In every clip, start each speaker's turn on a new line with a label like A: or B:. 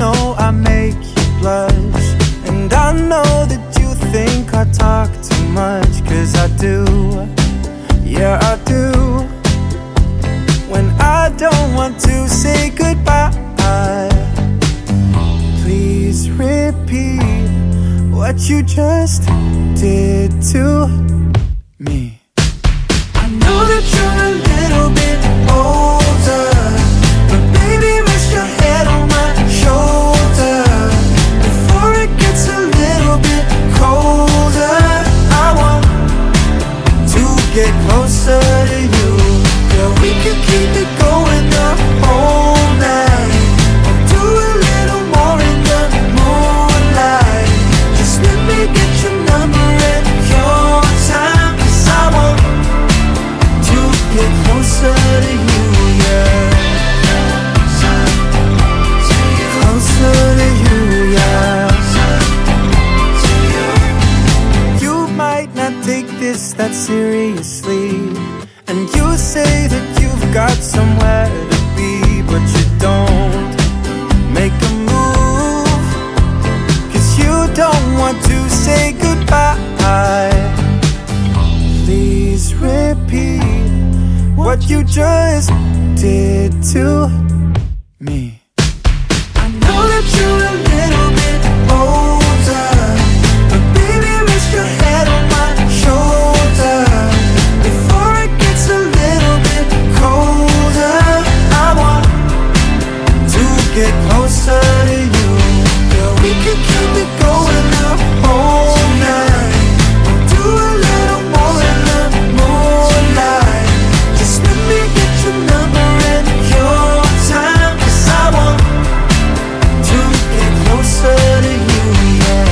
A: know I make you blush, and I know that you think I talk too much, 'cause I do, yeah I do. When I don't want to say goodbye, please repeat what you just did to me. I know that you're a little bit older, but baby rest your head on my shoulder before it gets a little bit colder. I want to get closer to you. Yeah, we can keep it going the whole night, or do a little more in the moonlight. Just let me get your number and your time, 'cause I want to get closer to you, yeah. Closer to you, yeah. You might not take this that seriously, and you say that you've got somewhere to be, but you don't make a move, 'cause you don't want to say goodbye. Please repeat what you just did to me. I know that you're a little bit older, but baby rest your head on my shoulder before it gets a little bit colder. I want to get closer to you. Yeah, we can keep it going the whole night, or do a little more in the moonlight. Just let me get your number and your time, 'cause I want to get closer to you, yeah.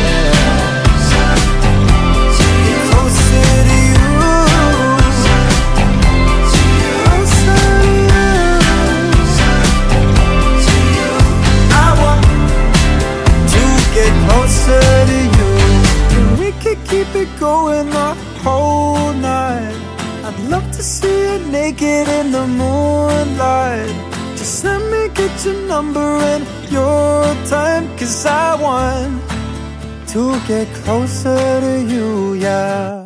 A: Get closer to you. Closer to you. I want to get closer to you. And we could keep it going the whole night. I'd love to see you naked in the moonlight. Just let me get your number and your time, 'cause I want to get closer to you, yeah.